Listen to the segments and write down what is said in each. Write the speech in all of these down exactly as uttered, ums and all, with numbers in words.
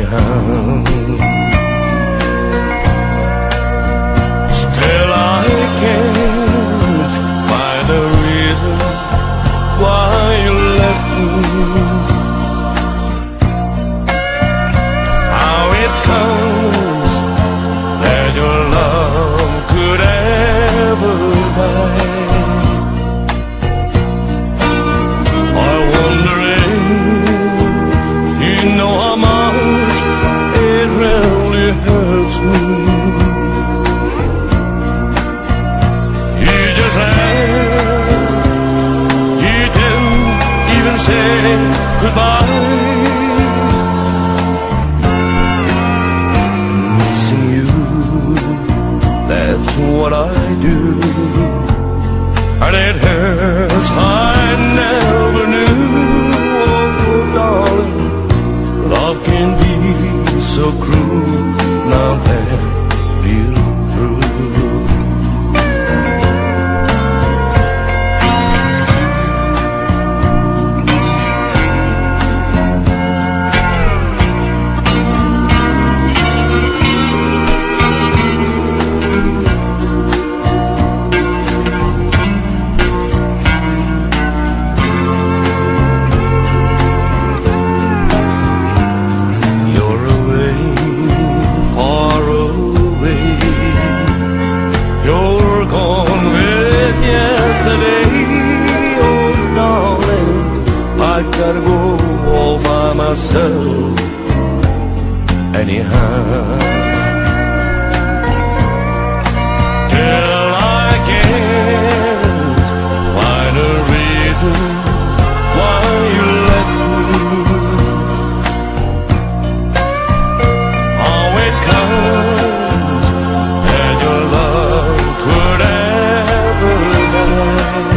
anyhow. Still I can't find a reason why you left me. How it comes that your love could ever die. I wonder if you know how much it really hurts me. You just had, you didn't even say goodbye. Missing you, that's what I do, and it hurts. I never knew, oh darling, love can be so cruel. Now that we're through, I gotta go all by myself anyhow. Till I can't find a reason why you left me. How it comes that your love could ever die.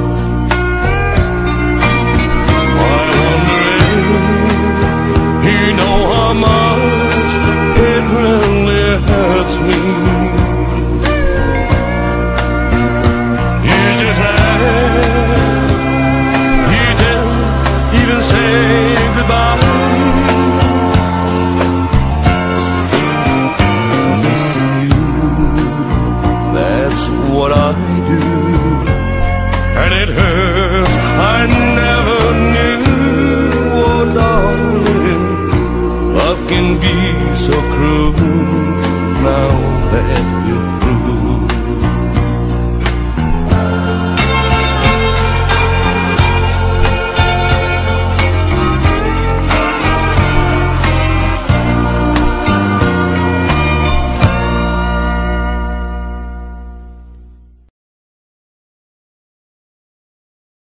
You know how much it really hurts me. You just had, you didn't even say goodbye. Missing you, that's what I